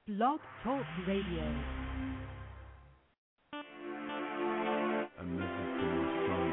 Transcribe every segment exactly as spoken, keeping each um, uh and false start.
Blog Talk Radio. A message to my son.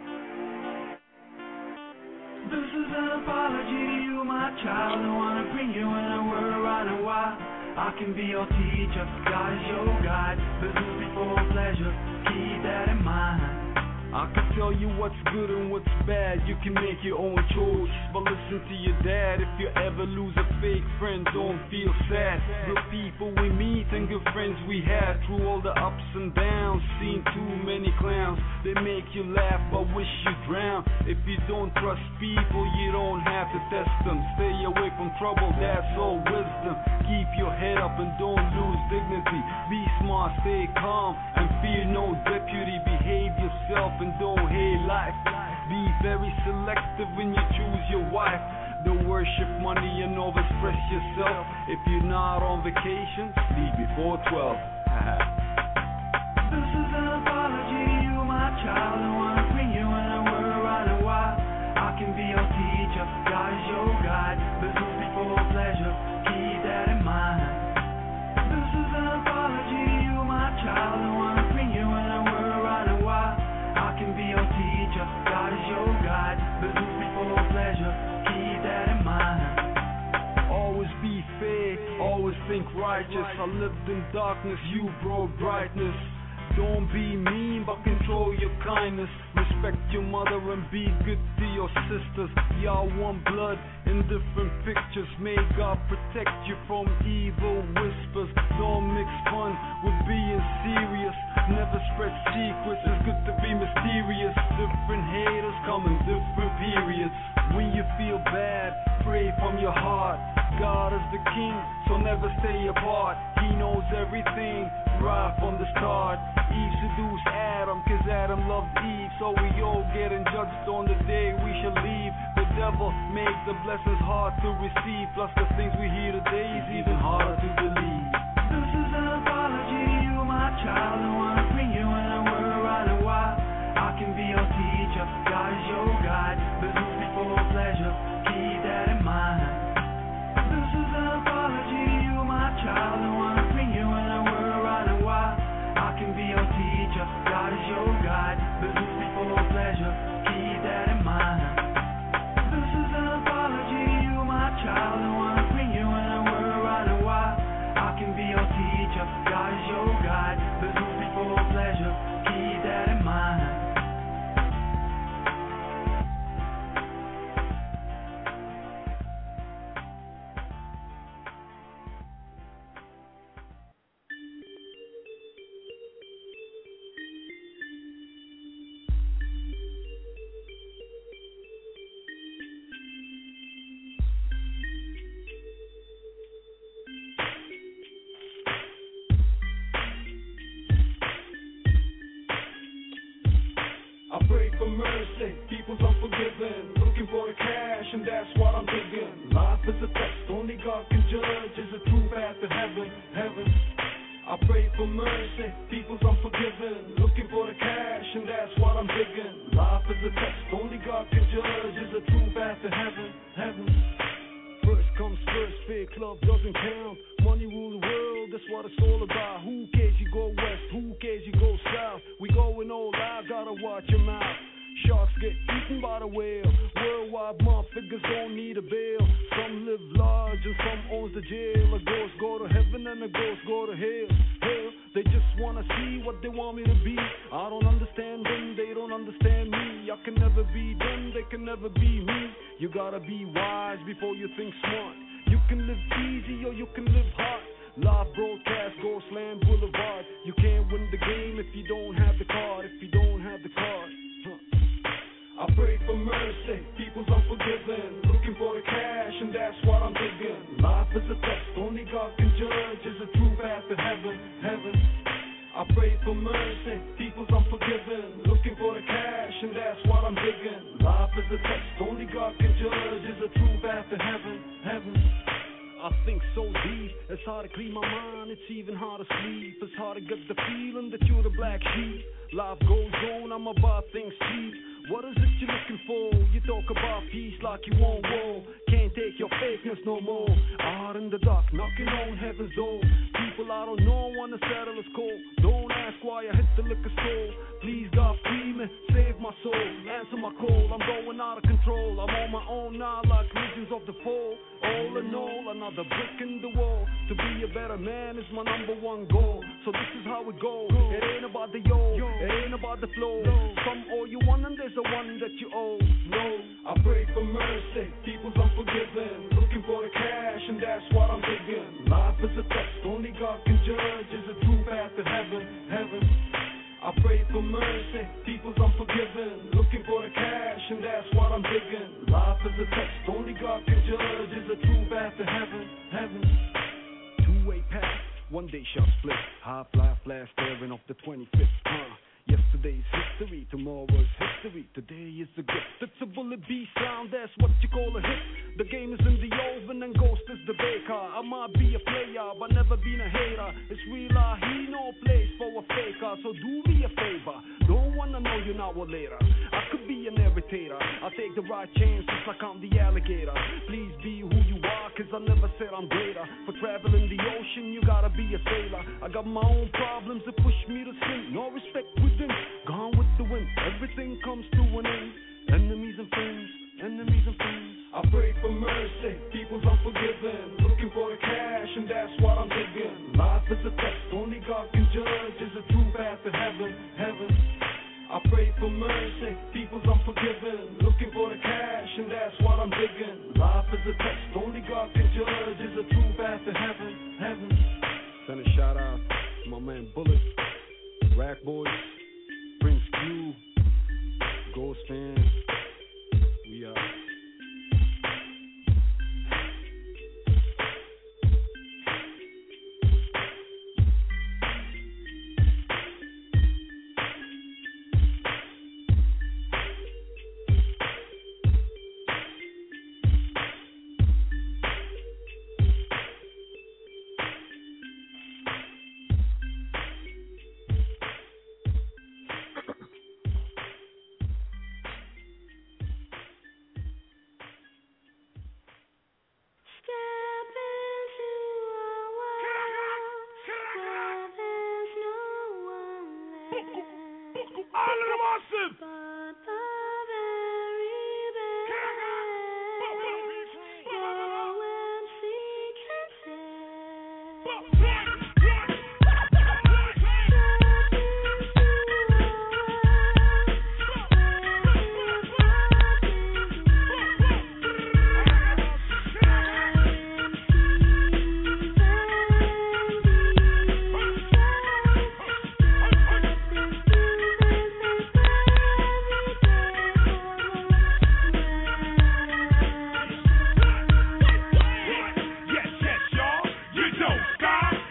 This is an apology to you, my child. I wanna bring you in a world right and wide. I can be your teacher, God is your guide. Business before pleasure, keep that in mind. I can tell you what's good and what's bad. You can make your own choice, but listen to your dad. If you ever lose a fake friend, don't feel sad. Good people we meet and good friends we had. Through all the ups and downs, seen too many clowns. They make you laugh but wish you drown. If you don't trust people, you don't have to test them. Stay away from trouble, that's all wisdom. Keep your head up and don't lose dignity. Be smart, stay calm, and fear no deputy. Behave yourself and don't hate life. Be very selective when you choose your wife. Don't worship money and overstress yourself. If you're not on vacation, leave before twelve. This is an apology to you, my child. I wanna bring you in a world right and wide. I can be your teacher, God is your guide. Business before pleasure, keep that in mind. This is an apology to you, my child. I wanna bring you in a world right and wide. I can be your teacher, God is your guide. Business before pleasure, keep that in mind. Always be fair, always think righteous. I lived in darkness, you brought brightness. Don't be mean, but control your kindness. Respect your mother and be good to your sisters. Y'all one blood in different pictures. May God protect you from evil whispers. Don't mix fun with being serious. Never spread secrets, it's good to be mysterious. Different haters come in different periods. When you feel bad, pray from your heart. God is the king, so never stay apart. He knows everything right from the start. Eve seduced Adam, cause Adam loved Eve. So we all getting judged on the day we shall leave. The devil makes the blessings hard to receive. Plus the things we hear today is even harder to believe. This is an apology to you, my child. I wanna bring you in a world right and wide. I can be your teacher, God is your guide. Business before pleasure, keep that in mind. This is an apology to you, my child. I wanna bring you in a world right and wide. I can be your teacher, God is your guide. Business before pleasure, keep that in mind. This is an apology to you, my child. I wanna bring you in a world right and wide. I can be your teacher, God is your guide. Business before pleasure, keep that in mind. I pray for mercy, people's unforgiven. Looking for the cash, and that's what I'm digging. Life is a test, only God can judge. Is a true path to heaven, heaven. I pray for mercy, people's unforgiven. Looking for the cash, and that's what I'm digging. Life is a test, only God can judge. Is a true path to heaven, heaven. First comes first, fake love doesn't count. Money rule the world, that's what it's all about. Who cares you go west, who cares you go south? We going all out, gotta watch your mouth. Sharks get eaten by the whale. Worldwide mob figures don't need a bail. Some live large and some owns the jail. A ghost go to heaven and a ghost go to hell. Hell, they just wanna see what they want me to be. I don't understand them, they don't understand me. I can never be them, they can never be me. You gotta be wise before you think smart. You can live easy or you can live hard. Live broadcast, Ghostland Boulevard. You can't win the game if you don't have the card. If you don't have the card. Huh. I pray for mercy, people's unforgiven. Looking for the cash, and that's what I'm digging. Life is a test, only God can judge. Is a true path to heaven, heaven. I pray for mercy, people's unforgiven. Looking for the cash, and that's what I'm digging. Life is a test, only God can judge. Is a true path to heaven, heaven. I think so deep. It's hard to clean my mind, it's even hard to sleep. It's hard to get the feeling that you're the black sheep. Life goes on, I'm about things cheap. What is it you're looking for? You talk about peace like you want war. Can't take your fakeness no more. Out in the dark, knocking on heaven's door. People I don't know wanna settle a score. Don't ask why I hit the liquor store. Please God free me, save my soul. Answer my call, I'm going out of control. I'm on my own now like legions of the fall. All in all, another brick in the wall. To be a better man is my number one goal. So this is how it goes. It ain't about the yo, it ain't about the flow. Some owe you one and there's the one that you owe. No, I pray for mercy, people's unforgiven. Looking for the cash and that's what I'm digging. Life is a test, only God can judge. Is a true path to heaven, heaven. I pray for mercy, people's unforgiven. Looking for the cash and that's what I'm digging. Life is a test, only God can judge. Is a true path to heaven, heaven. Two-way path, one day shall split. Half-life last staring off the twenty-fifth, huh? Yesterday's history, tomorrow's history. Today is a gift. It's a bullet beat sound, that's what you call a hit. The game is in the oven and Ghost is the baker. I might be a player, but never been a hater. It's real, I he no place for a faker. So do me a favor, don't wanna know you now or later. I could be an irritator, I take the right chances like I'm the alligator. Please be who you are, cause I never said I'm greater. For traveling the ocean, you gotta be a sailor. I got my own problems that push me to sin. No respect within, gone with the wind. Everything comes to an end. Enemies and friends, enemies and friends. I pray for mercy, people's unforgiven. Looking for the cash and that's what I'm digging. Life is a test, only God can judge. Is a true path to heaven, heaven. I pray for mercy, people's unforgiven. Looking for the cash and that's what I'm digging. Life is a test, only God can judge. Is a true path to heaven, heaven. Send a shout out to my man Bullet, Rack Boys, Prince Q, Ghost fans. We are. Stop!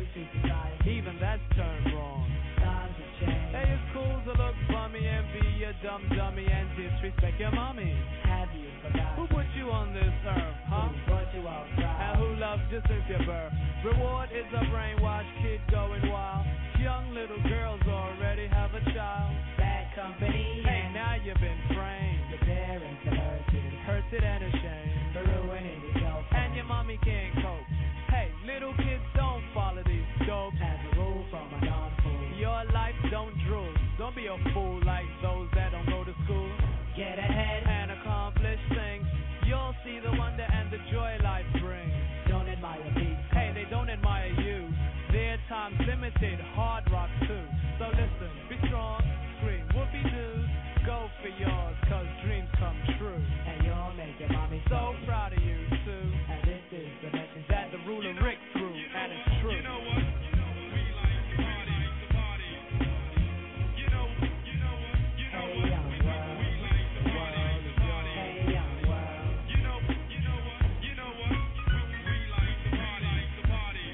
sweet society. Even that's turned wrong. Times have changed. Hey, it's cool to look bummy and be a dumb dummy and disrespect your mommy. Have you forgotten? Who put you on this earth, huh? Who brought you outside? And who loved you since your birth? Reward is a brainwashed kid going wild. Young little girls already have a child. Bad company. Hey, now you've been framed. Your parents are hurted. Hurted and ashamed. For ruining yourself. And your mommy can't cope. Hey, little kids don't follow these dopes. As a rule from a non-fool. Your life don't drool. Don't be a fool like those that don't go to school. Get ahead and accomplish things. You'll see the wonder and the joy life brings. Don't admire people. Hey, they don't admire you. Their time's limited, hard rock too. So listen, be strong, scream, whoopee doos. Go for yours, cause dreams come true. And you'll make your mommy so proud of you too. And this is the message that the ruler Rick threw, and it's true. You know what? You know we like to party, to party. You know, you know what? You know hey, what? Young We, world. we like to party, to party. Hey, young world. You know, you know what? You know what? We like to party, to party.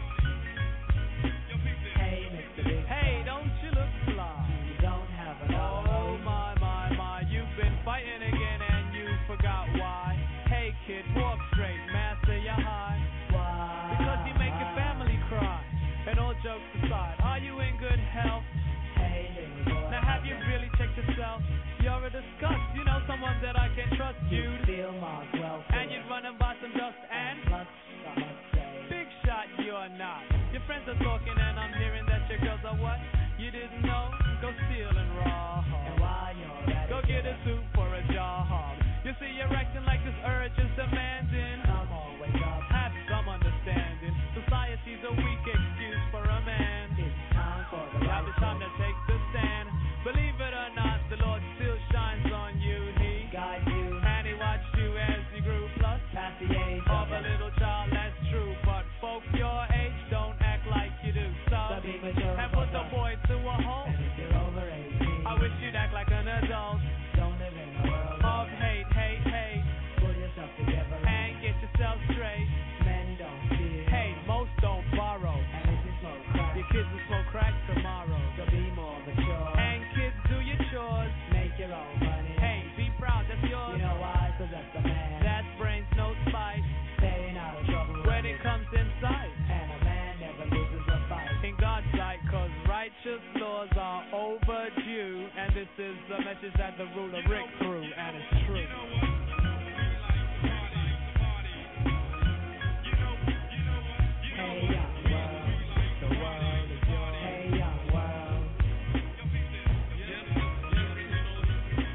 Yo, peep this. Hey, Mister Big. Hey, don't you look fly? You don't have a Oh my, my, my, you've been fighting again and you forgot why. Hey kid, walk straight, master your high. Why? Because you make your family cry. And all jokes aside, are you in good health? Hey, little boy. Now have you really checked yourself? You're a disgust, you know someone that I can trust you. Feel Mark well. And you'd run and buy some dust and Plus, I must say. big shot you're not. Your friends are talking and I'm hearing that your girls are what? You didn't know? Go steal and rob. And while you're at Go it, get a suit for a job. You see you're acting like this urge is demanding. come on, wake up. Have some understanding. Society's a weak excuse for a man. It's time for the Now right it's time to take the stand. Believe it or not, the Lord still shines on you. He guide you. and He watched you as you grew. Plus, Past the age of a little child, that's true. But folk your age don't act like you do. So, So be mature and put the boy to a home. And if you're over eighteen, I wish you'd act like an adult. don't live in a world Of hate, hate, hate. Pull yourself together And get yourself straight. Men don't steal. Hey, most don't borrow. And if you smoke crack, Your kids will smoke crack tomorrow. so be more mature. And kids, do your chores. Make your own money. Hey, be proud, that's yours. You know why? Cause that's the man. That's brains, no spite. Staying out of trouble When it comes inside. And a man never loses a fight. In God's sight, cause righteous laws are overdue. And this is the message that the ruler Rick threw, and it's true. You know what? We like to party, to party. You know, you know what? You know Hey, what? young world. The world is yours. Hey, young world. Yo, peep this. Yes, yes,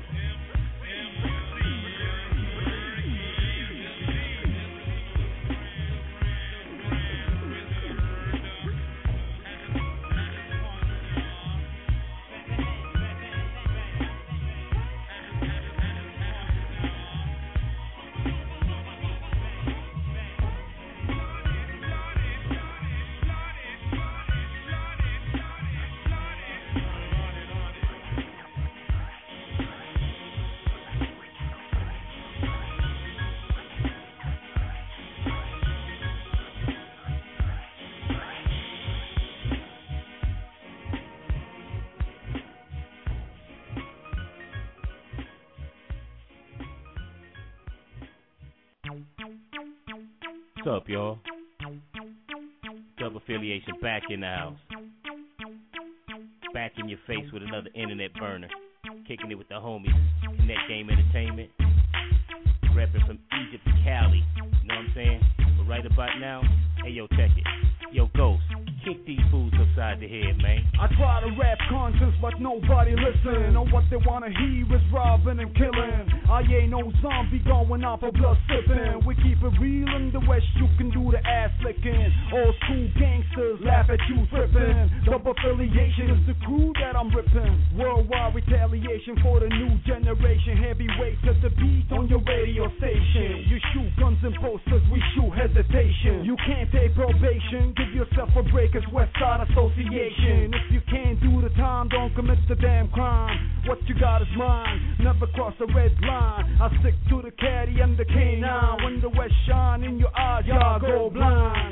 What's up, y'all? Dub Affiliation back in the house. Back in your face with another internet burner. Kicking it with the homies. Net Game Entertainment. Repping from Egypt to Cali. You know what I'm saying? But right about now, hey yo, check it. Yo, Ghost, kick these fools upside the head, man. I try to rap conscious, but nobody listen. On what they wanna hear is robbing and killing. I ain't no zombie going out for blood sipping. We keep it real in the West, you can do the ass licking. Old school gangsters laugh at you tripping. Dub Affiliation is the crew that I'm ripping. Worldwide retaliation for the new generation. Heavyweights at the beat on your radio station. You shoot guns and posters, we shoot hesitation. You can't take probation, give yourself a break as West Side Association. If you can't do the time, don't commit the damn crime. What you got is mine, never cross the red line. I stick to the caddy and the K nine. When the West shine in your eyes, y'all go blind.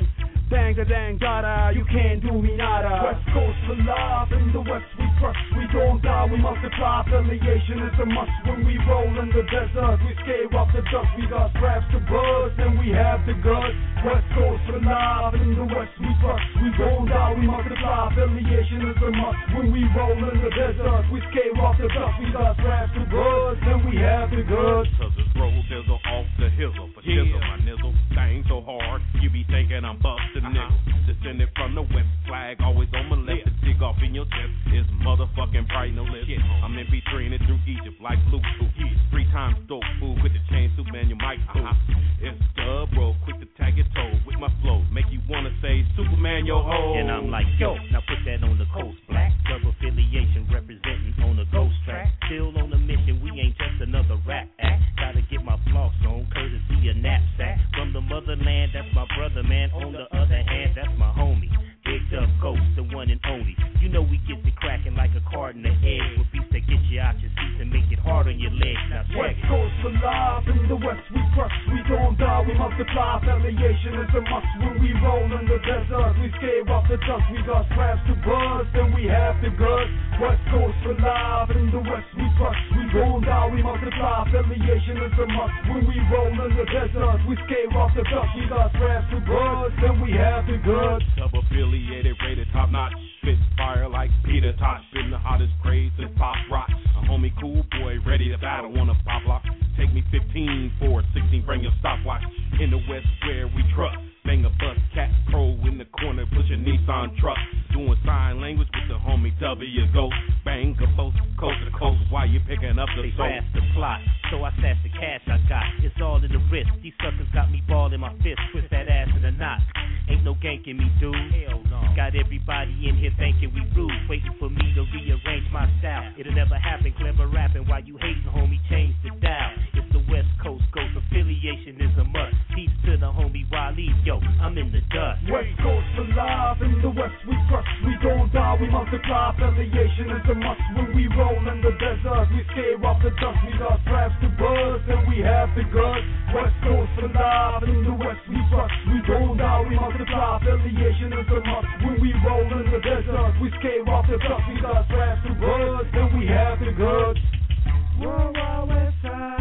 Dang da dang da da, you can't do me nada. West Coast alive, in the West we crush, we don't die, we multiply. Affiliation is a must when we roll in the desert. We scale off the dust, we got straps to buzz, and we have the guts. West Coast alive, in the West we crush, we don't die, we multiply. Affiliation is a must when we roll in the desert. We scale off the dust, we got straps to buzz, and we have the guts. Cause it's roll dizzle off the hizzle, for shizzle my nizzle. Thing so hard, you be thinking I'm busting uh-huh. niggas. Descended from the west, flag always on my left. Yeah. The dig off in your chest is motherfucking bright no less. Yeah. I'm in between it through Egypt like Bluetooth. Yeah. Three times dope food with the chain suit, man, you might too. Uh-huh. It's dub roll, quick to tag your toe with my flow. Make you wanna say Superman, yo ho. And I'm like, yo, now put that on the coast. Black dub affiliation representing on the ghost track. Still on the mission, we ain't just another rap act. Gotta get my floss on, courtesy a knapsack. From the motherland, that's my brother, man. On the other hand, that's my homie. Big Dub Ghost, the one and only. You know we get it cracking like a carton of eggs. With beats that get you out your seats and make it hard on your legs. Now check West Coast alive, in the West we crush, we don't die, we multiply. Affiliation is a must when we roll in the desert. We scale off the dust, we got straps to buzz, and we have the guts. West Coast alive, in the West we crush, we don't die, we multiply. Affiliation is a must when we roll in the desert. We scale off the dust, we got straps to buzz, and we have the guts. Sub-affiliated, rated top-notch, spit fire like Peter Tosh. Been the hottest craze since pop rock. A homie cool boy, ready to battle on a pop lock. Take me fifteen, four, sixteen, bring your stopwatch. In the West where we trust. Bang a bus, cat pro in the corner, push a Nissan truck. Doing sign language with the homie W Ghost. Bang a post, coast to coast, while you picking up the they soul. fast the plot, so I stash the cash I got. It's all in the wrist. These suckers got me ball in my fist. Twist that ass in a knot. Ain't no ganking me, dude. Hell no. Got everybody in here thinking we rude, waiting for me to rearrange my style. It'll never happen, clever rapping while you hating, homie. Change the dial. It's the West Coast Ghost affiliation is a must. Peace to the homie Wally, yo, I'm in the dust. West Coast alive, in the West we crush, we don't die, we multiply. Affiliation is a must when we roll in the desert. We scale off the dust, we got straps to buzz, and we have the guts. West Coast alive, in the West we crush, we don't die, we multiply. Affiliation is a must when we roll in the desert. We scale off the dust, we got straps to buzz, and we have the guts. World Wild West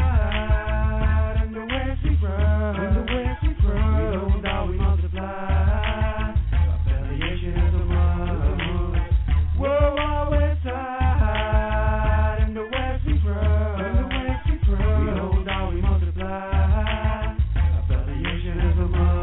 Side, in the West we run, in the West we run. We don't die, we multiply. Affiliation is a must. World Wild West Side, in the West we run, in the West we run. We don't die, we multiply. Affiliation is a must.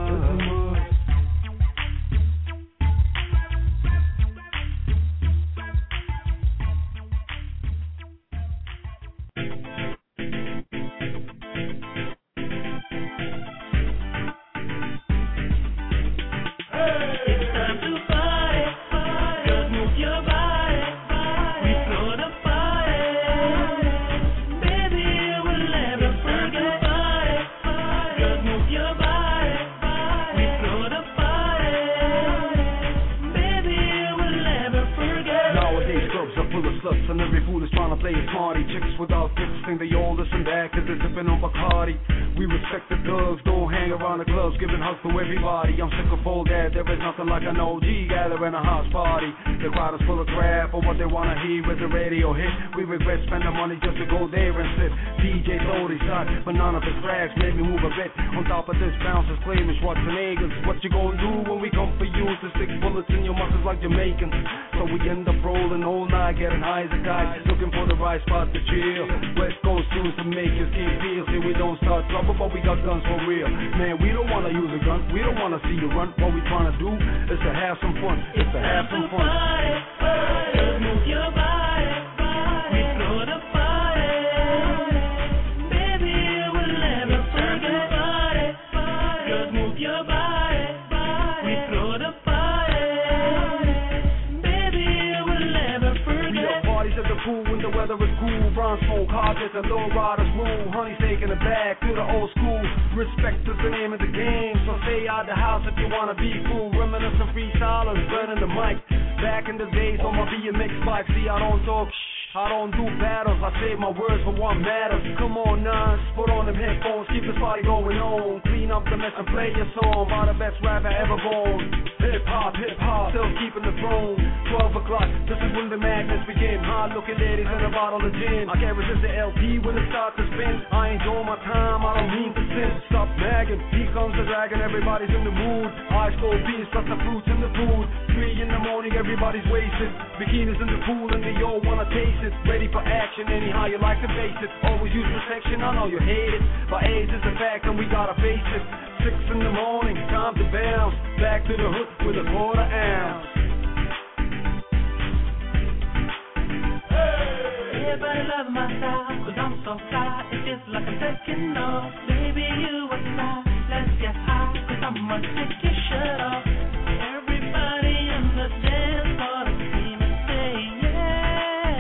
And every fool is trying to play a smarty. Chicks without tips think they all listen back cause they're sipping on Bacardi. We respect the thugs, don't hang around the clubs, giving hugs to everybody. I'm sick of all that, there is nothing like an O G gathering a house party. The crowd is full of crap for what they wanna hear with the radio hit. We regret spending money just to go there and sit. D J Lodi shot, but none of his tracks made me move a bit. On top of this, bouncers claiming Schwarzenegger's. What you gonna do when we come for you? To stick bullets in your muscles like Jamaicans. So we end up rolling all night, getting high as a guy, looking for the right spot to chill. West Coast tunes to make us keep feel. See, we don't start trouble, but we got guns for real. Man, we don't wanna use a gun, we don't wanna see you run. What we trying to do is to have some fun. It's to have some fun. Just move your body, we throw the party. Baby, you will never forget. Just move your body, we throw the party. Baby, you will never forget. We have parties at the pool when the weather is cool. Brown smoke, hard as the low riders rule. Honey's taking it back to the old school. Respect is the name of the game, so stay out the house if you wanna be cool. Reminiscent freestylers, burning the mic. Back in the days on my B M X bike, see I don't talk shh. I don't do battles, I save my words for what matters. Come on, Nas, put on them headphones, keep this party going on. Clean up the mess and play your song by the best rapper ever born. Hip hop, hip hop, still keeping the throne. Twelve o'clock, this is when the madness begin. Hard looking ladies and a bottle of gin. I can't resist the L P when it starts to spin. I enjoy my time, I don't mean to sin. Stop nagging, here comes the dragon, everybody's in the mood. Ice cold beans plus the fruits in the food. Three in the morning, everybody's wasted. Bikinis in the pool and they all wanna taste it. Ready for action, anyhow you like to face it. Always use protection, I know you hate it, but AIDS is a fact and we gotta face it. Six in the morning, time to bounce. Back to the hood with a quarter ounce. Hey. Everybody loves my style, cause I'm so fly. It feels like I'm taking off. Baby, you and I, let's get high, cause I'ma take your shirt off. Everybody in the dance floor, scream and say yeah.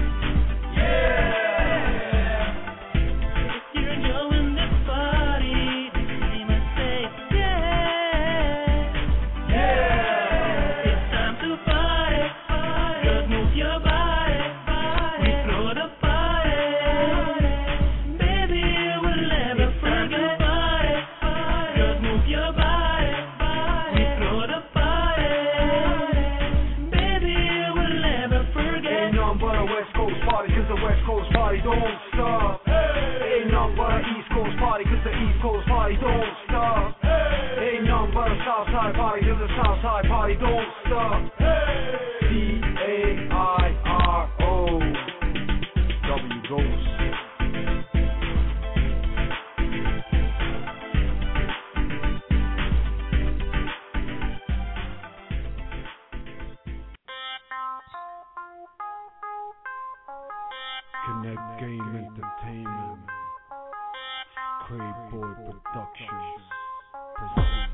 Yeah. If you're enjoying this party, scream and say yeah. Yeah. It's time to party, party. Just move your body, body. We throw the party, baby, you will never forget. Party, party. Just move your body, body. We throw the party, baby, you will never forget. Ain't nothing but a West Coast party, cause the West Coast party don't stop. Hey. Ain't nothing but a East Coast party, cause the East Coast party don't stop. Hey. Ain't nothing but a Southside party, cause the Southside party don't stop. D A I R O W Ghost. Connect Game Entertainment, Crave Boy Productions presents.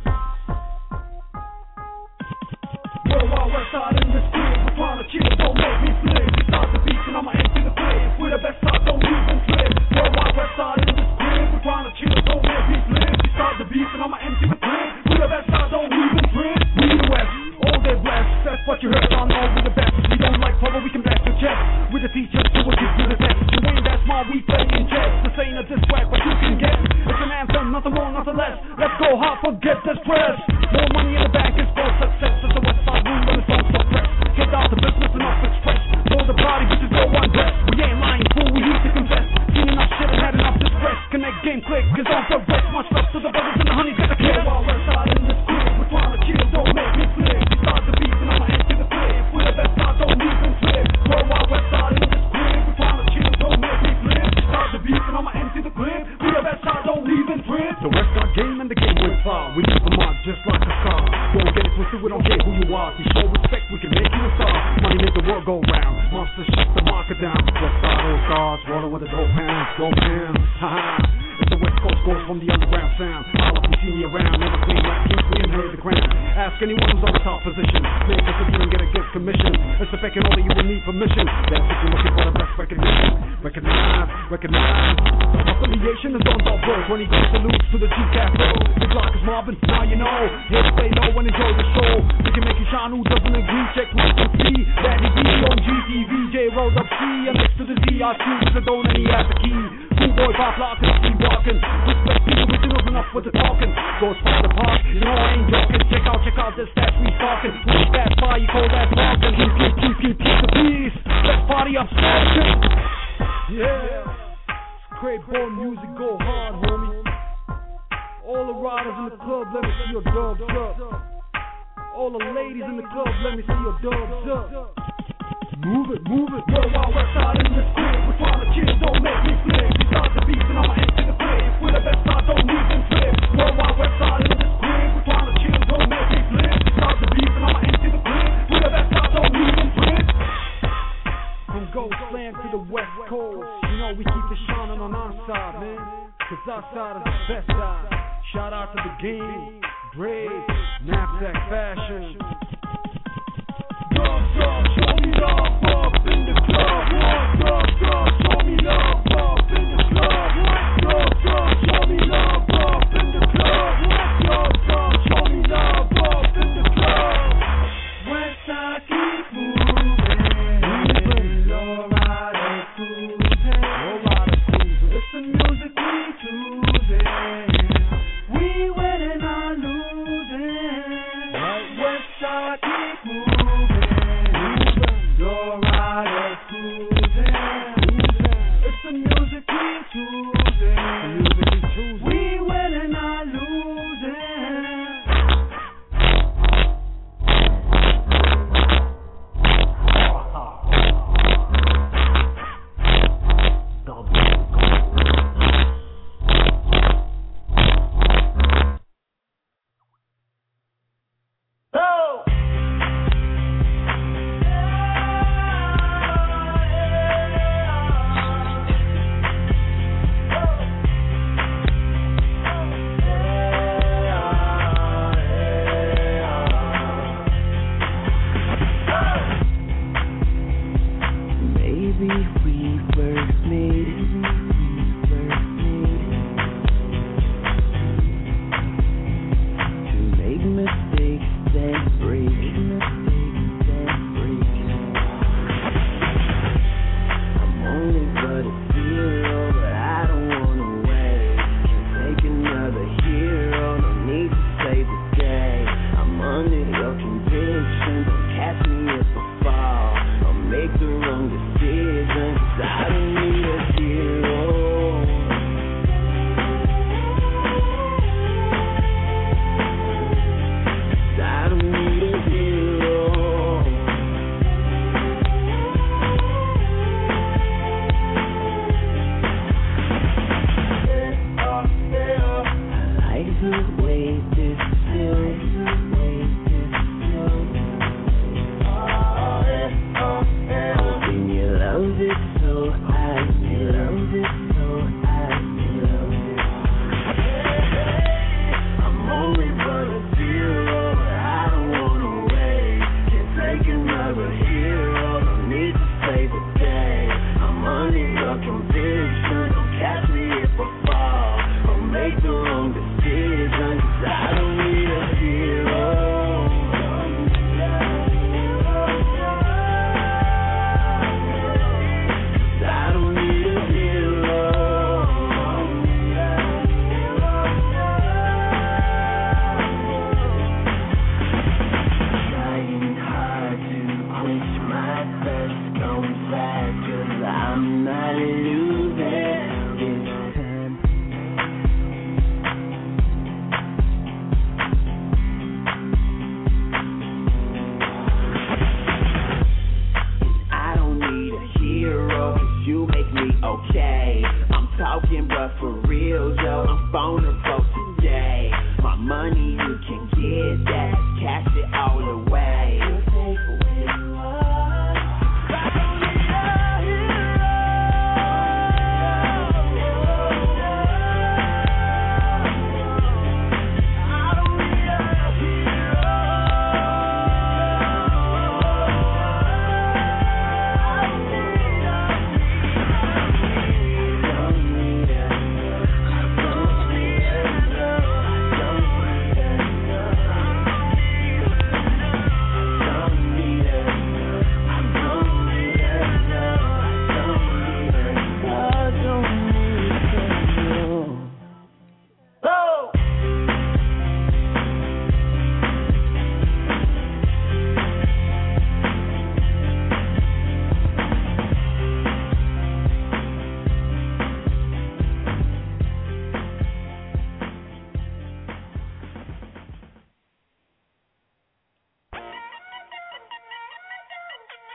Worldwide West Side in the street, we're trying to chill, don't make me flip. We start the beats and I'ma empty the clip. We're the best side, don't even trip. Worldwide West Side in the street, we're trying to chill, don't make me flip. We start the beats and I'ma empty the clip. We're the best side, don't even trip. We the West, all day blessed. That's what you heard, I know we the best. We don't like trouble, we can back the chest. We're the teachers, so we'll give you the test. You ain't that smart, we play in chess. This ain't a diss track, but you can guess. It's an anthem, nothing more, nothing less. Let's go hard, forget the stress. More money in the bank is for success. It's the West Side rule when it's on suppress. Get out the business and off express. Know the party, we just go one dress. We ain't lying, fool, we need to confess. Seen enough shit and had enough distress. Connect game click, is on progress. Much love to the brothers and the honeys that are kill. While West Side in this crew, we're trying to chill, don't make me flip. We start the beats and I'ma empty the clip. We're the best side, don't even trip. Worldwide West Side in this crew, we're trying to chill, don't make me flip. Start the beats and I'ma empty the clip. We're the best side, don't even trip. The West Side game and the game went far. We leave a mark just like a star. Don't get it twisted, we don't care who you are. If you show respect, we can make you a star. Money make the world go round. Monsters shut the market down. West Side all stars, rolling with the dope hands, dope hands. Ha ha. It's the West Coast goes from the underground sound. All up you see me around, never clean rap, keep me in the ground. Ask anyone who's on the top position. Make us if you don't get a good commission. It's the back and order, you will need permission. That's if you're looking for the best recognition. Recognize, recognize. Affiliation is on top bird when he goes to lose to the G-Cat Road. The clock is Marvin, now you know. Here to stay low and enjoy the show. We can make you shine, who doesn't agree? Check who can see. Daddy B on G T V, J rolled up C. And next to the Z, I choose the don't and he has the key. Cool boy, pop lock and keep walking. Respect people, we enough enough with the talking. Goes by the park, you know I ain't joking. Check out, check out this stats we talking. Push that fire, you call that talking. Keep, keep, keep, keep, keep the peace. Let's party up, smashing. Yeah, Crave Boy music go hard, homie. All the riders in the club, let me see your dubs up. All the ladies in the club, let me see your dubs up. Move it, move it. Worldwide West Side in this crib, we're trying to chill, don't make me flip. We start the beats and I'ma empty the clip. We're the best side, don't even trip. Worldwide West Side in this crib, we're trying to chill, don't make me flip. We start the beats and I'ma empty the clip. We're the best side, don't even trip. From Ghost Land to the West Coast, you know we keep it shining on our side, man. Cause our side is the best side. Shout out to the game, Brave, Knapsack Fashion. Dub, dub, show me love up in the club. Dub, dub, show me love up in the club. Dub, dub, show me love up in the club. Dub, dub, show me love up in the club. West Side keep moving, moving, low riders.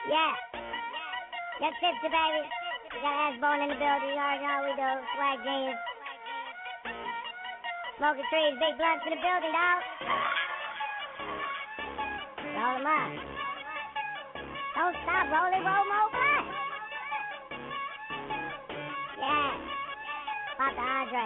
Yeah. Just tipsy, baby. We got Ashbone in the building. You already know how we do. Swag genius. Smoking trees, big blunts in the building, dog. Roll them up. Don't stop, roll it, roll more blunts. Yeah. Pop the Andre.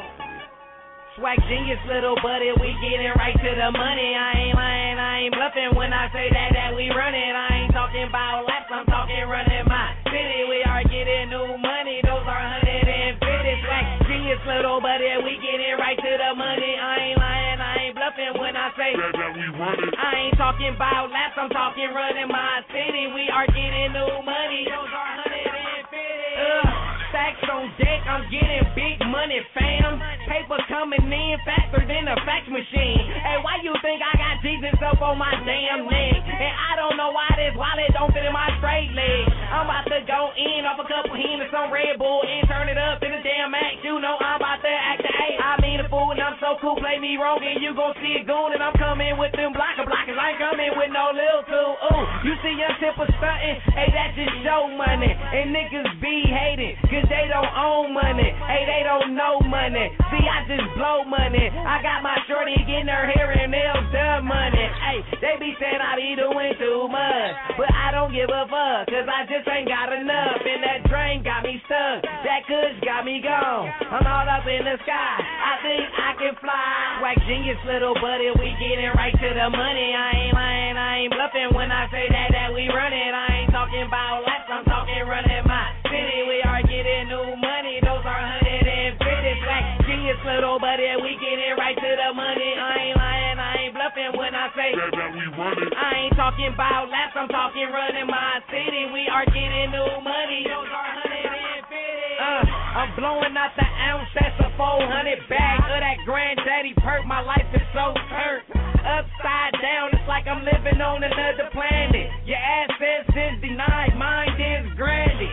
Swag genius, little buddy, we getting right to the money. I ain't lying, I ain't bluffing when I say that that we running. I ain't talking about laps, I'm talking running my city. We are getting new money, those are one hundred fifty. Swag genius, little buddy, we getting right to the money. I ain't lying, I ain't bluffing when I say that that we running. I ain't talking about laps, I'm talking running my city. We are getting new money, those are one hundred fifty. Uh, stacks on deck, I'm getting big money, fam. Paper coming in faster than a fax machine. Hey, why you think I got Jesus up on my damn neck? And I don't know why this wallet don't fit in my straight leg. I'm about to go in off a couple hands and some Red Bull and turn it up in the damn act. You know I'm about to act the A. I mean a fool and I'm so cool, play me wrong and you gon' see it goon. And I'm coming with them blocker blockers. I ain't coming with no little two. Ooh, you see young tipper stunting. Hey, that's just show money. And niggas be hating, cause they don't own money. Hey, they don't know money. See, I just blow money. I got my shorty getting her hair and nails done money. Hey, they be saying I be doing too much, but I don't give a fuck, cause I just ain't got enough. And that drain got me stuck, that kush got me gone. I'm all up in the sky, I think I can fly. Swag genius, little buddy, we getting right to the money. I ain't lying, I ain't bluffing when I say that that we running. I ain't talking about laps, I'm talking running my city. We are getting new money, those are one hundred fifty. Swag genius, little buddy, we getting right to the money. I ain't lying, I ain't bluffing when I say that, that we running. I ain't talking about laps, I'm talking running my city. We are getting new money, those are one hundred fifty. Uh, I'm blowing out the ounce, that's a four hundred bag of that granddaddy perk. My life is so turned upside down, it's like I'm living on another planet. Your assets is denied, mine is granted.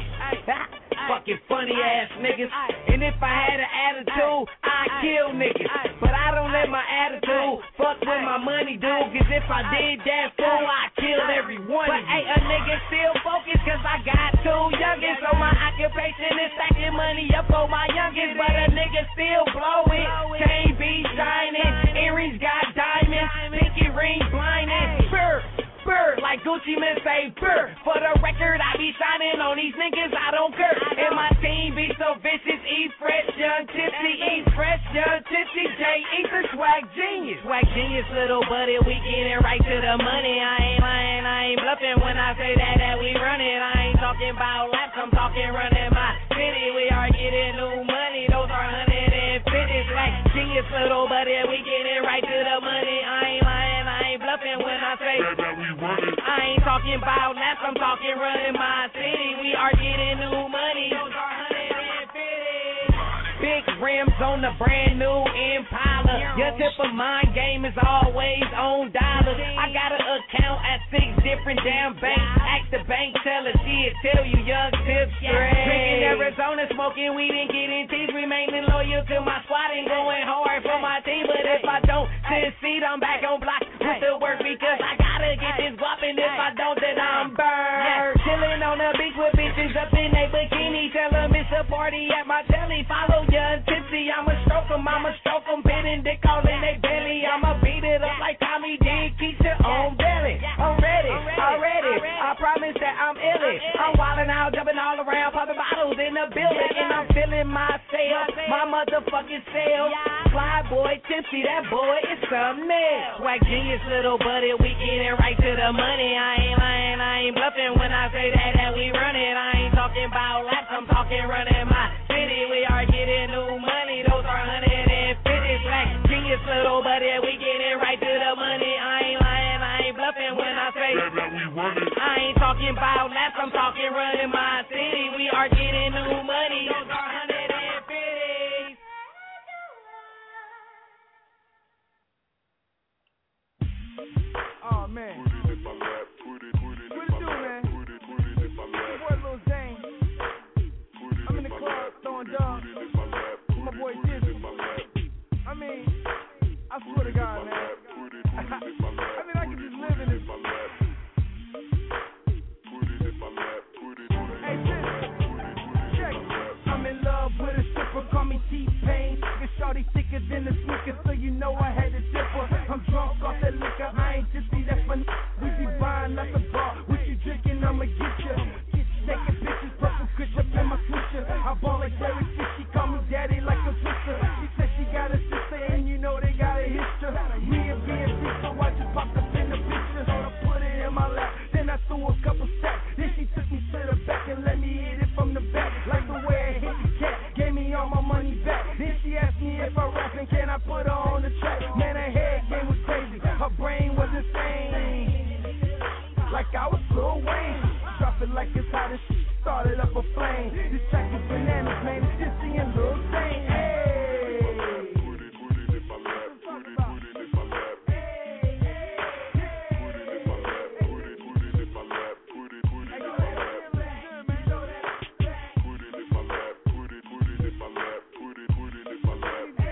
Fucking funny ass niggas. And if I had an attitude, I'd kill niggas. But I don't let my attitude fuck with my money, dude. Cause if I did that, fool, I'd kill every one. But hey, a nigga still focused cause I got two youngins. So my occupation is stacking money up on my youngins. But a nigga still blowing, chain be shining, earrings got diamonds, pinky ring blinding. Brr, brr, like Gucci men say brr. For the record, I be shining on these niggas, I don't care. And my team be so vicious, eat fresh, young tipsy, eat fresh, young tipsy, J, eat the swag genius. Swag genius, little buddy, we getting right to the money. I ain't lying, I ain't bluffing when I say that that we running. I ain't talking about laps, I'm talking running my city. We are getting new money, those are one hundred fifty. Swag genius, little buddy, we getting right to the money. I ain't lying, I ain't bluffing when I say that, that we running. I ain't talking about laps, I'm talking running my city. We are getting new money, those are one hundred fifty. Big rims on the brand new Impala. Your tip of my game is always on dollars. I got an account at six different damn banks. Ask the bank teller, she'll tell you young tip straight. Drinking Arizona, smoking weed and getting teas. Remaining loyal to my squad and going hard for my team. But if I don't succeed, I'm back on block with the work because I gotta get this guap. And if I don't, then I'm burned. Chilling on the beach with bitches up in a bikini. Tell them it's a party at my telly. Follow young tipsy, I'ma stroke 'em, I'ma stroke 'em. Pin and dick all in they belly. I'ma beat it up like Tommy did. Keep your own belly. I'm ready, already. I promise that I'm illy. I'm wildin' out, jumping all around, popping bottles in the building. And I'm feeling myself, my motherfucking self. Fly boy, tipsy, that boy is something else. Swag genius, little buddy, we getting right to the money. I ain't lying, I ain't bluffing when I say that that we running. I ain't talking about laps, I'm talking running my city. We are getting new money, those are one hundred fifty. Swag genius, little buddy, we getting right to the money. I ain't lying, I ain't bluffing when I say that, that we running. I ain't talking about laps, I'm talking running my city. We are getting new money, those are one hundred fifty. Oh man. Put it in my lap, put it, put it in my lap, put it, put it in my lap. Boy, Lil Zane. I'm in the club throwing dubs. My boy Dizzy. I mean, I swear to God, man. I mean, I can just live in this. Put it in my lap. like it's hot as shit. Started up a flame. This track is bananas, man. It's just seeing Lil Zane. Hey. Put it, put it if I lap. Put it, put it if I lap. Put it if I lap. Put it, put it if I lap. Put it, put it if I lap. Put it if I lap. Put it, put it if I lap. Put it, put it if I lap. Put it if I lap. Put it, put it if I lap. Put it, put it if I lap. Put it, put it if I lap.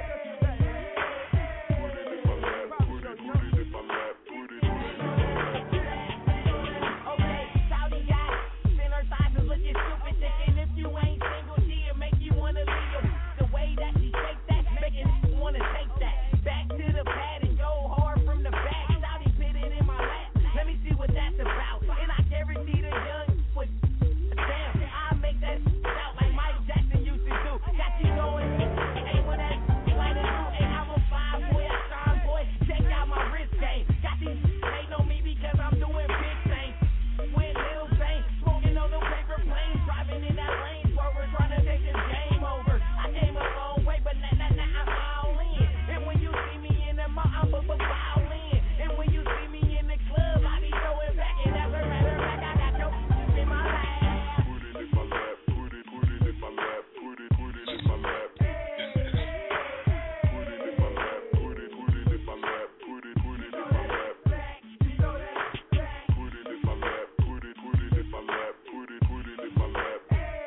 Okay, Saudi got thinner thighs is looking stupid. Thinking if you ain't single, she'll make you wanna leave you. The way that she shake that, making you wanna take that. Back to the pad and go hard from the back. Saudi put it in my lap. Let me see what that's about. And I guarantee the young with damn, I make that shout like Mike Jackson used to do. Got you going, ain't when that light is through. Ain't I'm a fly boy, I shine boy. Check out my wrist game. Got these hating on me because I'm doing big things. With Lil Zane, smoking on them paper planes, driving in that Range Rover, trying to take this game over. I came a long way, but now, now, now I'm all in. And when you see me in the mall, I'm a violin. And when you see me in the club, I be throwing back. And as a matter of fact, I got your in my lap. Put it if I lap. Put it, put it if I lap. Put it, put it if I lap. Put it if I lap. Put it, put it if I lap. Put it, put it if I lap. Put it if I lap. Put it, put it if I lap. Put it, put it if I lap. Put it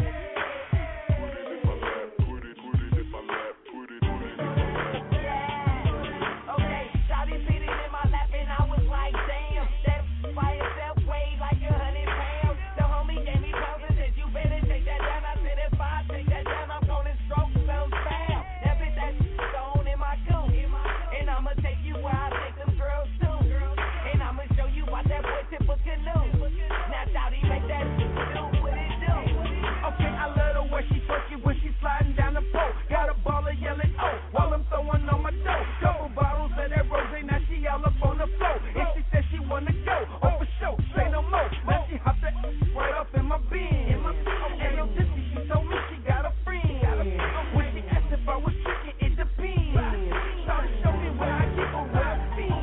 if I lap. Put it, put it if I lap. Put it, put it if I lap. Okay, shawty put it in my lap and I was like, damn, that by itself weighed like a hundred pounds. The homie gave me pounds and said, you better take that down. I said, if I take that down, I'm gonna stroke some foul. That bitch that stone in my coon. And I'ma take you where I take them girls too. And I'ma show you why that boy tip a canoe. Now shawty make that do what it do. Okay, I love the way she twerking when she sliding down the pole. Got a baller yelling, oh, while I'm throwing on my dough. Couple bottles of that rose, now she all up on the floor. And she said she wanna go, oh for sure, say no more. Now she hopped that right up in my bin. And no dissy, she told me she got a friend. When she asked if I was tricking, it depends. Started to show me where I keep her with a fiend.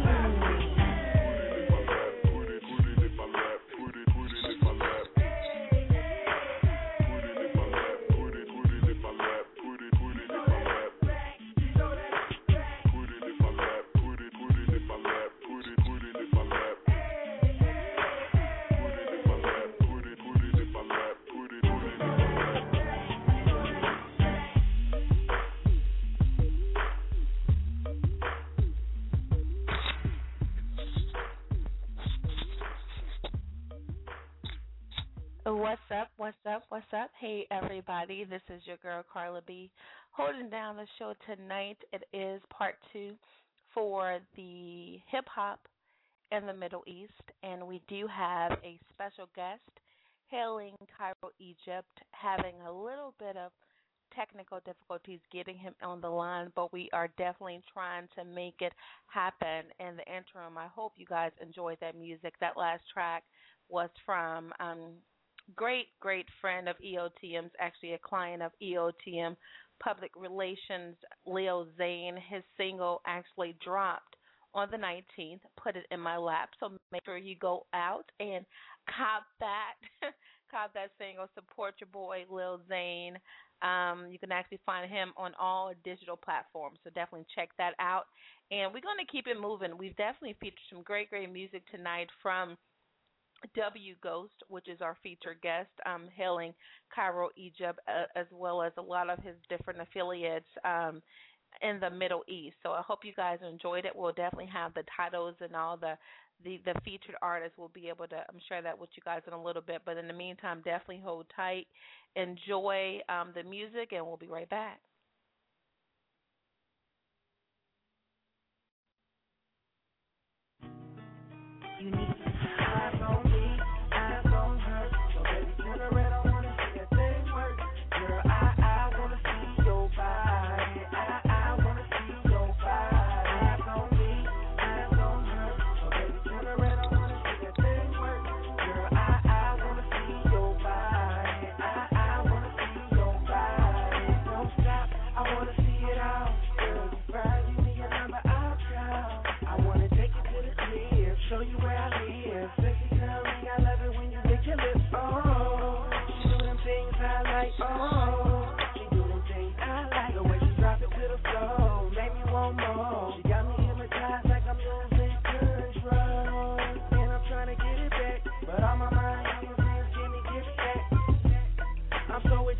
Put it, put it if I lap. Put it, put it if I lap. Put it if I lap. Put it, put it if I lap. Put it, put it if I lap. Put it if I lap. Put it, put it if I lap. Put it, put it if I lap. Put it if I lap. Put it, put it if I lap. Put it, put it if I lap. What's up? What's up? What's up? Hey, everybody. This is your girl, Carla B, holding down the show tonight. It is part two for the hip hop in the Middle East, and we do have a special guest hailing Cairo, Egypt, having a little bit of technical difficulties getting him on the line, but we are definitely trying to make it happen in the interim. I hope you guys enjoyed that music. That last track was from um, great, great friend of E O T M's, actually a client of E O T M Public Relations, Lil Zane. His single actually dropped on the nineteenth, Put It in My Lap. So make sure you go out and cop that, cop that single, support your boy Lil Zane. Um, you can actually find him on all digital platforms, so definitely check that out. And we're going to keep it moving. We've definitely featured some great, great music tonight from W Ghost, which is our featured guest, um, hailing Cairo, Egypt, uh, as well as a lot of his different affiliates um, in the Middle East. So I hope you guys enjoyed it. We'll definitely have the titles and all the, the, the featured artists. We'll be able to um, share that with you guys in a little bit. But in the meantime, definitely hold tight, enjoy um, the music, and we'll be right back. You need eyes on me, eyes on her. So baby, turn around, I wanna see that thing work. Girl, I, I wanna see your body. I, I wanna see your body. Eyes on me, eyes on her. So baby, turn around, I wanna see that thing work. Girl, I, I wanna see your body. I, I wanna see your body. Don't stop.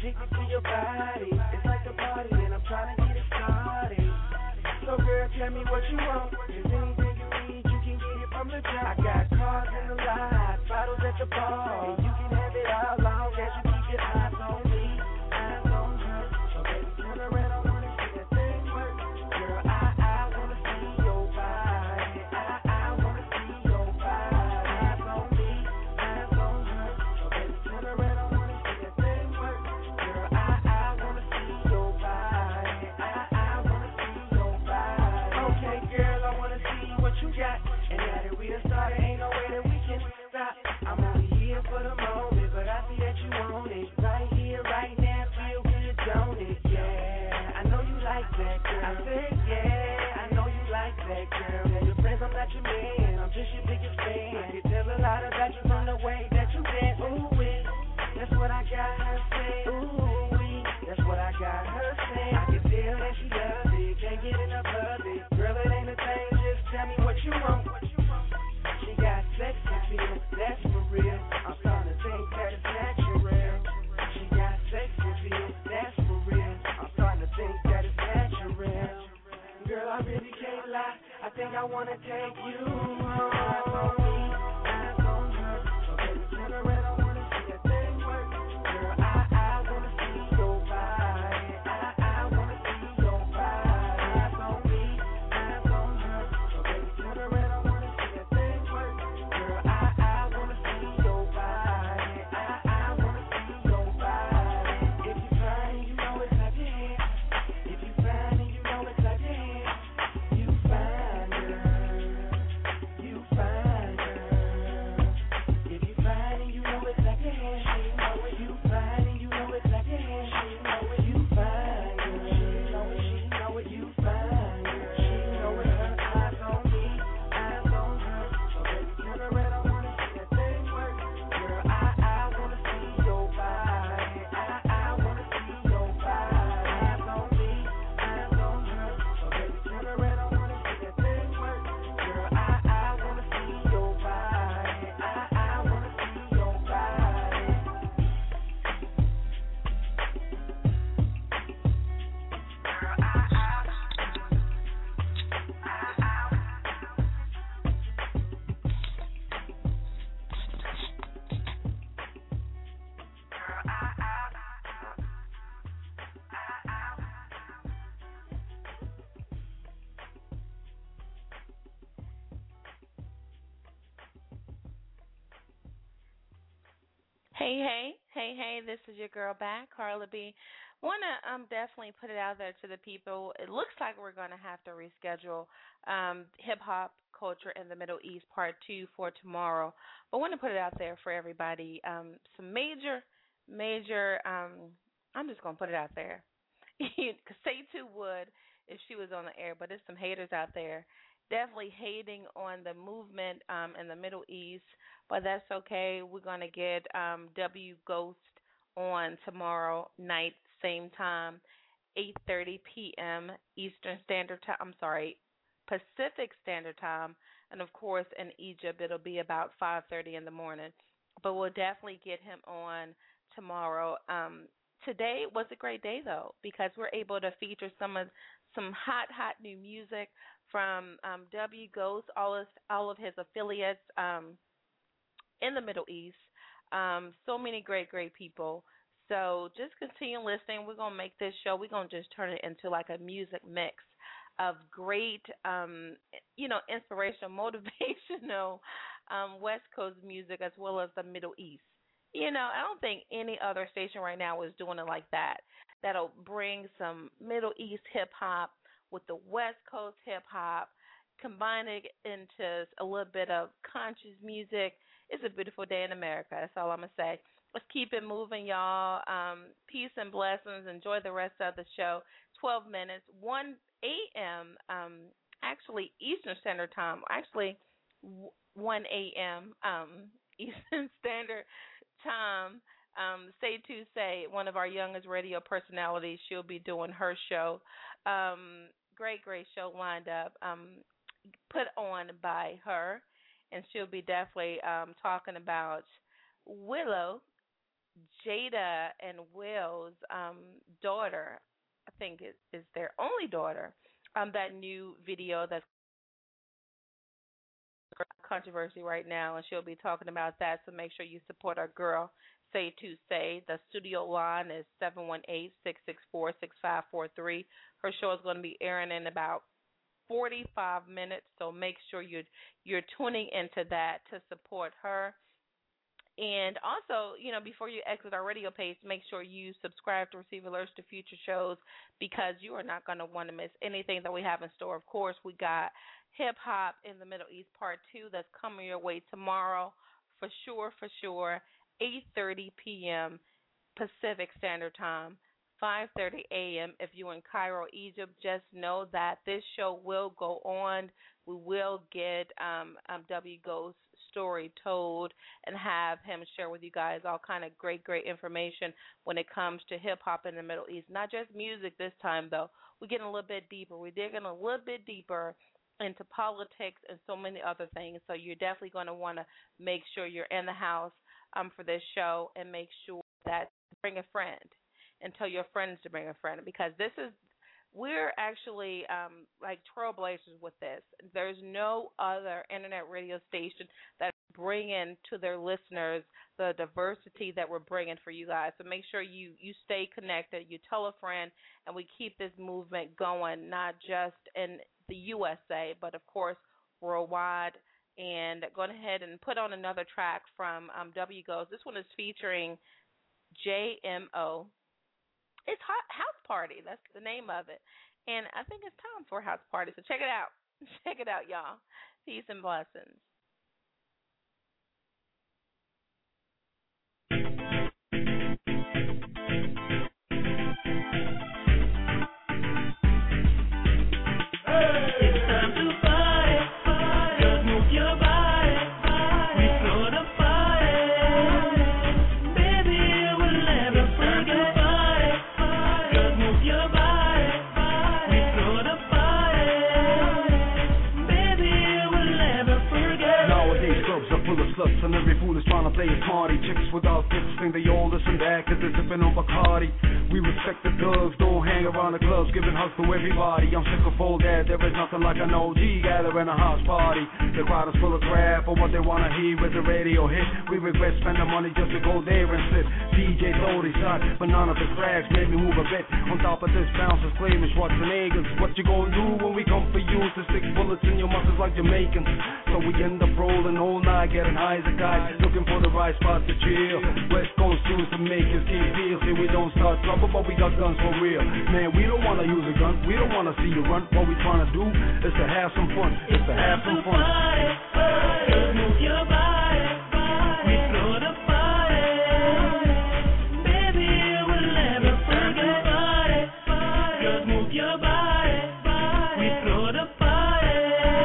addicted to your body. It's like a party and I'm trying to get it started. So girl, tell me what you want. If anything you need, you can get it from the jump. I got cars in the lot, bottles at the bar. And you can have it all long as you keep your eyes on me. Eyes on her. So baby, turn around, I wanna see that thing work. Girl, I, I wanna see your body. I, I wanna see your body. Eyes on me, eyes on her. So baby, turn around, I wanna see that thing work. Girl, I, I wanna see your body. I, I wanna see your body. Okay, girl, I wanna see what you got. And now that we done started, ain't no way that we can stop. I'm only here for the moment, but I see that you want it. Right here, right now, feel good, don't it? Yeah, I know you like that, girl. I said, yeah, I know you like that, girl. Tell your friends I'm not your man, I'm just your biggest fan. I can tell a lot about you from the way that you dance. Ooh, wee, that's what I got her saying. Ooh, wee, that's what I got her saying. I can tell that she loves it, can't get enough of it. Girl, it ain't a thing, just tell me what you want. She got sex appeal, that's for real. I'm starting to think that it's natural. She got sex appeal, that's for real. I'm starting to think that it's natural. Girl, I really can't lie. I think I wanna take you home. Eyes on me, eyes on her. So baby, turn around, I wanna see that thing work. Girl, I, I wanna see your body. I, I wanna see your body. Eyes on me, eyes on her. So baby, turn around, I wanna see that thing work. Girl, I, I wanna see your body. I, I wanna see your body. If you find you know it, clap your hands. If you find it, you know it, clap your hands. You find her, you find her. If you find it, you know it, clap your hands. She know it. You find it, you know it, clap your hands. She know it. You find her, she know it. She know it. You find her, she know it. Her eyes on me, eyes on her. So baby, turn around, I wanna see that thing work. Girl, I, I wanna see your body. I, I wanna see your body. Eyes on me, eyes on her. So baby, turn around, I wanna see that thing work. Girl, I, I wanna see your body. I, I wanna see your body. Girl, I, I, Hey, hey, hey, hey, this is your girl back, Carla B. Want to um, definitely put it out there to the people. It looks like we're going to have to reschedule um, hip-hop culture in the Middle East part two for tomorrow. But I want to put it out there for everybody. Um, some major, major, um, I'm just going to put it out there. Say too would if she was on the air, but there's some haters out there definitely hating on the movement um, in the Middle East, but that's okay. We're going to get um, W Ghost on tomorrow night, same time, eight thirty p.m. Eastern Standard Time. I'm sorry, Pacific Standard Time. And, of course, in Egypt, it'll be about five thirty in the morning. But we'll definitely get him on tomorrow. Um, today was a great day, though, because we're able to feature some of some hot, hot new music from um, W Ghost, all of all of his affiliates um, in the Middle East. Um, so many great, great people. So just continue listening. We're gonna make this show. We're gonna just turn it into like a music mix of great, um, you know, inspirational, motivational um, West Coast music as well as the Middle East. You know, I don't think any other station right now is doing it like that. That'll bring some Middle East hip hop with the West Coast hip hop, combine it into a little bit of conscious music. It's a beautiful day in America. That's all I'm going to say. Let's keep it moving, y'all. Um, peace and blessings. Enjoy the rest of the show. twelve minutes, one a.m., um, actually Eastern Standard Time, actually one a.m. Um, Eastern Standard Time. Um, Say to Say, one of our youngest radio personalities, she'll be doing her show. Um, great, great show lined up, um, put on by her, and she'll be definitely um, talking about Willow Jada and Will's um, daughter, I think is, is their only daughter, um, that new video that's controversy right now, and she'll be talking about that, so make sure you support our girl, Say to Say. The studio line is seven one eight, six six four, six five four three. Her show is going to be airing in about forty-five minutes, so make sure you're, you're tuning into that to support her. And also, you know, before you exit our radio page, make sure you subscribe to receive alerts to future shows, because you are not going to want to miss anything that we have in store. Of course, we got Hip Hop in the Middle East Part two that's coming your way tomorrow, for sure, for sure, eight thirty p.m. Pacific Standard Time, five thirty a.m. if you're in Cairo, Egypt. Just know that this show will go on. We will get um, um, W. Ghost's story told and have him share with you guys all kind of great, great information when it comes to hip-hop in the Middle East. Not just music this time, though. We're getting a little bit deeper. We're digging a little bit deeper into politics and so many other things. So you're definitely going to want to make sure you're in the house um, for this show, and make sure that bring a friend and tell your friends to bring a friend, because this is, we're actually um, like trailblazers with this. There's no other internet radio station that's bringing to their listeners the diversity that we're bringing for you guys. So make sure you, you stay connected, you tell a friend, and we keep this movement going, not just in the U S A, but of course worldwide. And go ahead and put on another track from um, W. Ghost. This one is featuring J M O. It's Hot House Party. That's the name of it. And I think it's time for a house party. So check it out. Check it out, y'all. Peace and blessings. It's time to party, party. Just move your body, body. We throw the party. Baby, you will never forget. Party, party. Just move your body, body. We throw the party. Baby, you will never forget. Nowadays clubs are full of sluts, and every fool is trying to play a smarty. Chicks without tips think they all listen back, cause they're sipping on Bacardi. We respect the thugs, don't hang around the clubs, giving hugs to everybody. I'm sick of all that, there is nothing like an O G gathering a house party. The crowd is full of crap, or what they wanna hear with the radio hit. We regret spending money just to go there and sit. D J Tony shot, but none of the cracks made me move a bit. On top of this, bouncers claiming Schwarzeneggers. What you gonna do when we come for you? To stick bullets in your muscles like Jamaicans. So we end up rolling all night, getting high as a guy, looking for the right spot to chill. West Coast dudes to make us keep feel. See, we don't start trouble, but we got guns for real. Man, we don't wanna use a gun, we don't wanna see you run. What we trying to do is to have some fun. It's to have some fun. Party, party. Just move your body, body. We throw the party. Baby, you will never forget. Party, party. Just move your body, body. We throw the party.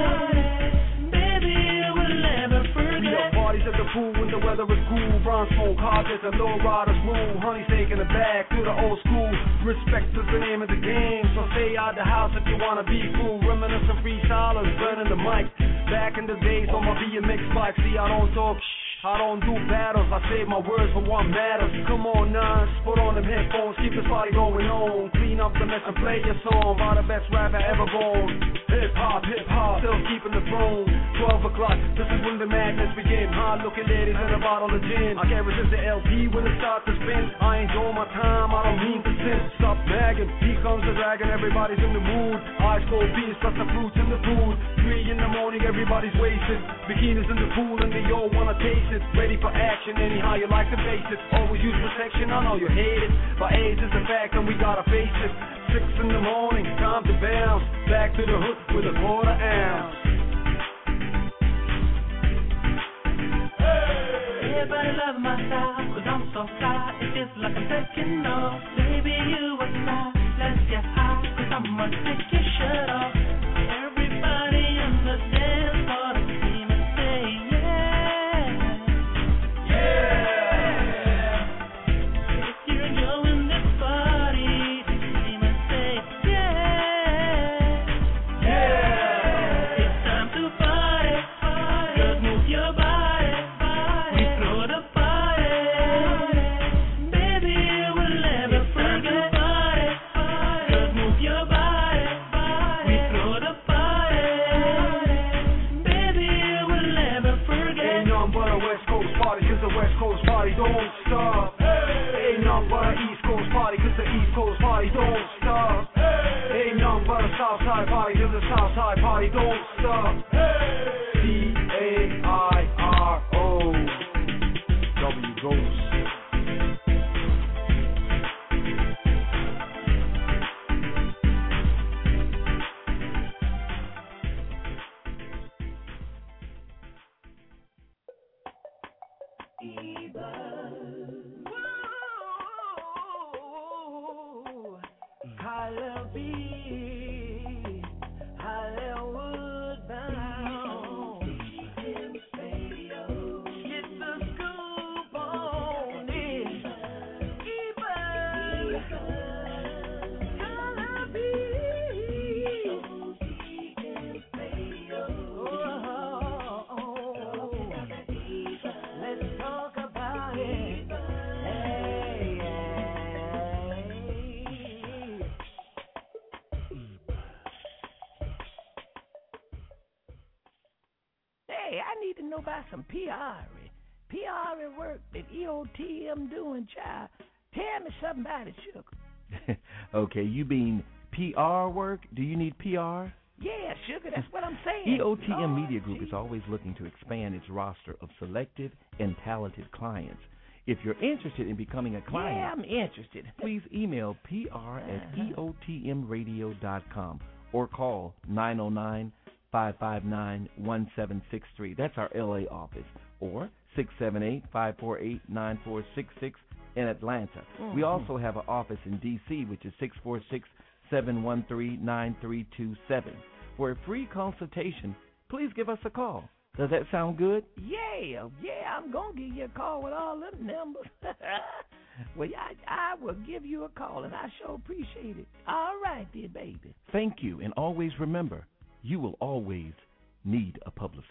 Baby, you will never forget. We got parties at the pool when the weather is cool. Brown smoke, hard as a low riders rule. Honey's taking it back to the old school. Respect is the name of the game, so stay out the house if you wanna be cool. Reminiscent freestylers, burning the mic. Back in the days on my B M X bike. See, I don't talk shh, I don't do battles. I save my words for what matters. Come on, Nas, put on them headphones, keep this party going on. Clean up the mess and play your song by the best rapper ever born. Hip hop, hip hop, still keeping the throne. Twelve o'clock, this is when the madness begin. Hard looking ladies in a bottle of gin. I can't resist the L P when it starts to spin. I enjoy my time, I don't mean to sin. Stop nagging, here comes the dragon, everybody's in the mood. Ice cold beers plus the fruits in the food. Three in the morning, everybody's wasted. Bikinis in the pool and they all wanna taste it. Ready for action, anyhow you like to face it. Always use protection, I know you hate it, but AIDS is a fact and we gotta face it. Six in the morning, time to bounce. Back to the hood with a quarter ounce. Everybody love my style, cause I'm so fly. It feels like I'm taking off. Baby, you and I, let's get high, cause I'ma take your shirt off. Everybody in the dance floor, scream and say yeah. Yeah. If you're enjoying this party, scream and say yeah. Yeah. It's time to party, party. Just move your body. party, cause the West Coast party don't stop. Ain't nothing but an East Coast party, cause the East Coast party don't stop. Ain't nothing but a Southside party, cause the Southside party don't stop. D A I R O W Ghost. About some P R. P R work that E O T M doing, child. Tell me something about it, sugar. Okay, you mean P R work? Do you need P R? Yeah, sugar, that's what I'm saying. E O T M Lord, Media Group is always looking to expand its roster of selective and talented clients. If you're interested in becoming a client, yeah, I'm interested. Please email P R at uh-huh. E O T M radio dot com or call nine oh nine, five five nine, one seven six three. That's our L A office. Or six seven eight, five four eight, nine four six six in Atlanta. Mm-hmm. We also have an office in D C, which is six four six, seven one three, nine three two seven. For a free consultation, please give us a call. Does that sound good? Yeah, yeah, I'm going to give you a call with all them numbers. Well, I, I will give you a call, and I sure appreciate it. All right, dear baby. Thank you, and always remember, you will always need a publicist.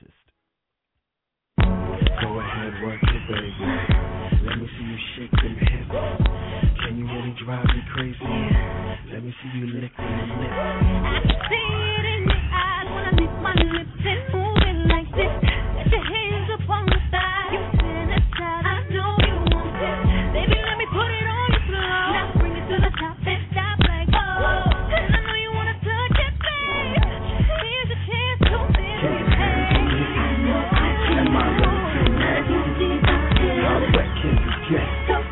Go ahead, work it, baby. Let me see you shake them hips. Can you really drive me crazy? Let me see you lick them lips. I see it in your eyes when I lick my lips and move it like this. Put your hands up on the thigh. You fantasize, I know you want this. Baby, let me put it on your floor. Now bring it to the top and stop like oh. And I know you wanna touch it, babe. Here's a chance to make it pay. Am I looking at you? How wet can you get?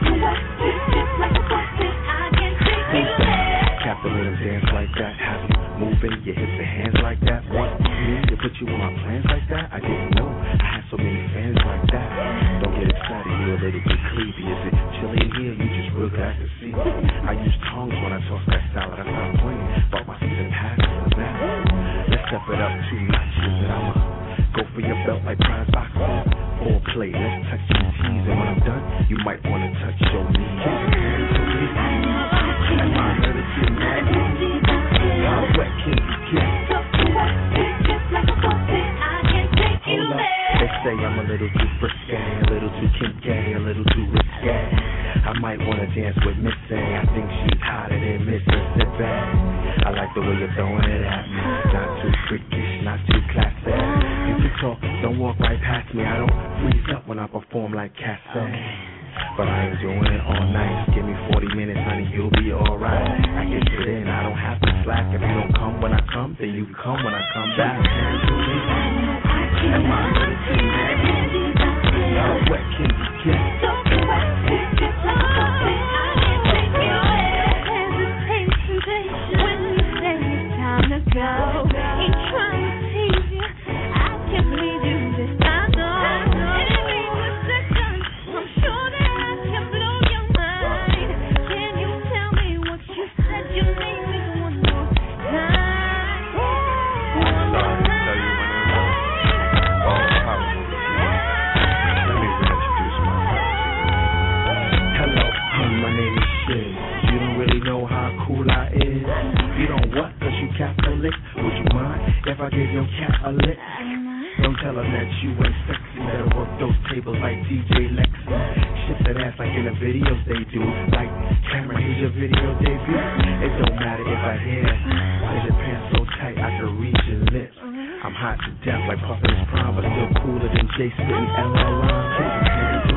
Captivate and dance like that. Have you moving your hips and hands like that? Want me to put you on my plans like that? I didn't know I had so many fans like that. Don't get excited, you're a little bit creepy. Is it chilly in here? You just real glad to see. I use tongues when I toss that salad. I stop playing, bought my season pass for that. Let's step it up two notches and I'ma go for your belt like prize boxing. Or play, let's touch some T's, and when I'm done, you might wanna touch your knees. Am I ready to mad? How wet can you get? Hold up, they say I'm a little too frisky, a little too kinky, a little too risque. I might wanna dance with Missy. I think she's hotter than Mississippi. I like the way you're throwing it at me. Not too freakish, not too classy. You can talk, don't walk right past me. I don't freeze up when I perform like Cassie. But I ain't doing it all night. Give me forty minutes, honey, you'll be alright. I get it in, I don't have to slack. If you don't come when I come, then you come when I come back. Am I ready to mad? How wet can you get? When you say it's time to go, ain't trying to tease you. I can't believe you this time, no. Catholic, would you mind if I gave your cat a lick? Don't tell her that you ain't sexy. Better work those tables like D J Lexi. Shift that ass like in the videos they do. Like, Cameron, here's your video debut. It don't matter if I hear. Cause your pants so tight I can reach your lips. I'm hot to death like Puffin' his prime, but still cooler than Jay spitting L L rhymes.